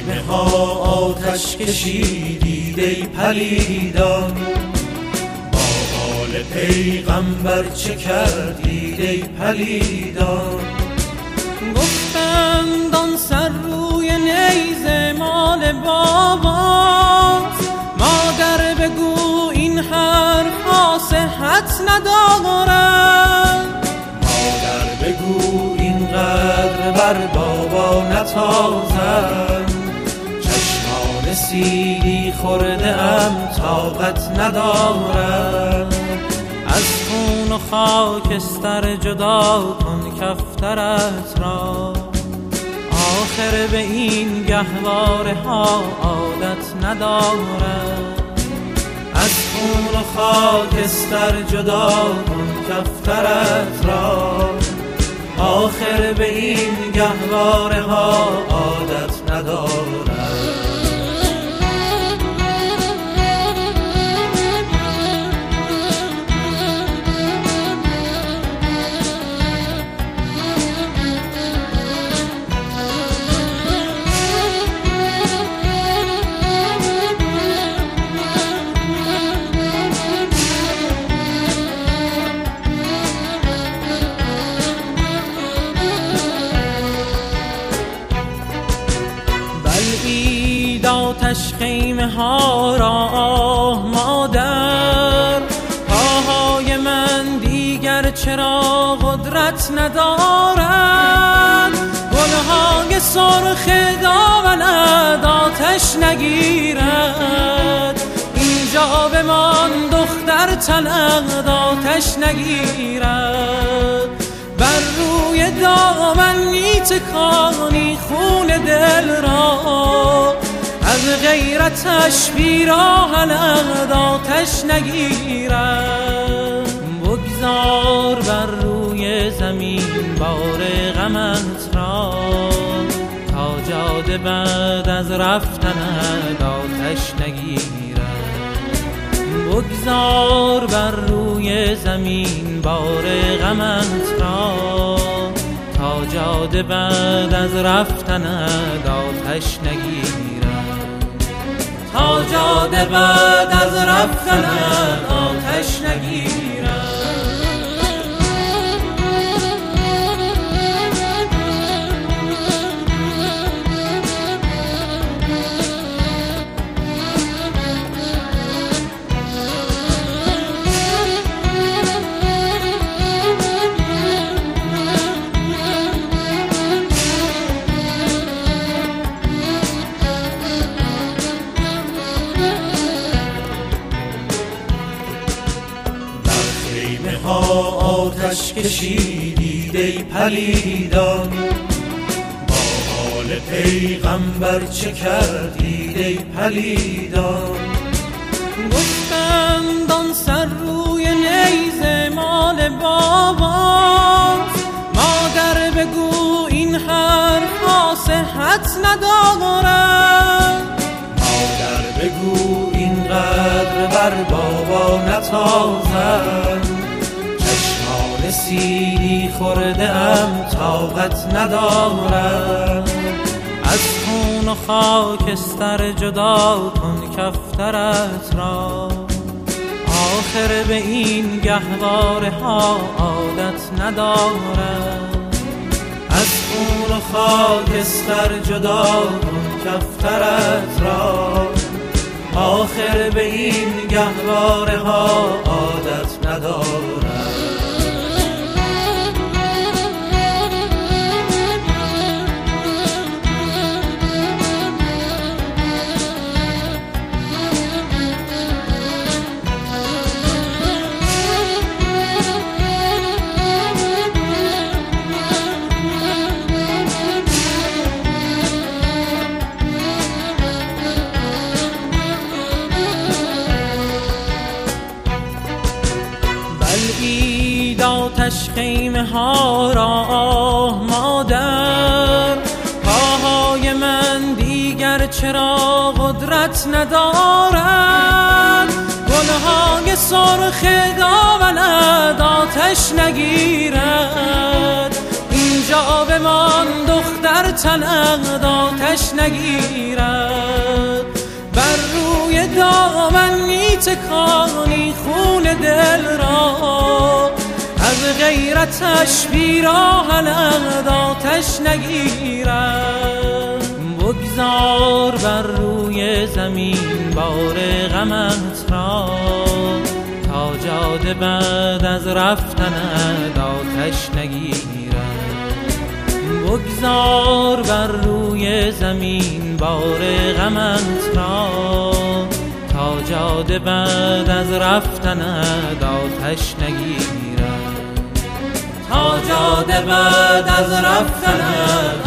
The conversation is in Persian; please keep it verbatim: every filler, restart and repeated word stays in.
خیمه ها آتش کشیدید ای پلیدان، با آل پیغمبر چه کردید ای پلیدان؟ گفتند آن سر روی نیزه مال باباست، مادر بگو این حرفا صحت ندارد. مادر بگو اینقدر بر بابا نتازم، چشمان سیلی خورده ام طاقت ندارم. از خون و خاکستر جدا کن کفترت را، آخر به این گهواره ها عادت ندارد. از خون و خاکستر جدا کن کفترت را، آخر به این گهواره ها عادت ندارد. آتش خیمه ها را آه مادر، پاهای من دیگر چرا قدرت ندارد. گلهای سرخ دامنت آتش نگیرد، اینجا بمان دختر تنت آتش نگیرد. بر روی دامن می تکانی خون دل را، از غیرتش پیراهنت آتش نگیرد. بگذار بر روی زمین بار غمت را، تا جاده بعد از رفتنت آتش نگیرد. بگذار بر روی زمین بار غمت را، تا جاده بعد از رفتنت آتش نگیرد. تا جاده بعد از رفتنت آتش نگیرد. آتش کشیدید ای پلیدان، با آل پیغمبر چه کردید ای پلیدان؟ گفتند آن سر روی نیزه مال باباست، مادر بگو این حرفا صحت ندارد. مادر بگو اینقدر بر بابا نتازم، سیلی خورده ام طاقت ندارم. از خون و خاکستر جدا کن کفترت را، آخر به این گهواره ها عادت ندارم. از خون و خاکستر جدا کن کفترت را، آخر به این گهواره ها عادت ندارم. آتش خیمه ها را آه مادر، پاهای من دیگر چرا قدرت ندارد. گلهای سرخ دامنت آتش نگیرد، اینجا بمان دختر تنت آتش نگیرد، بر روی دامن میتکانی خون دل را، از غیرتش پیراهنت آتش نگیرد. بگذار بر روی زمین بار غمت را، تا جاده بعد از رفتنت آتش نگیرد. بگذار بر روی زمین بار غمت را، تا جاده بعد از رفتنت آتش نگیرد. تا جاده بعد از رفتنت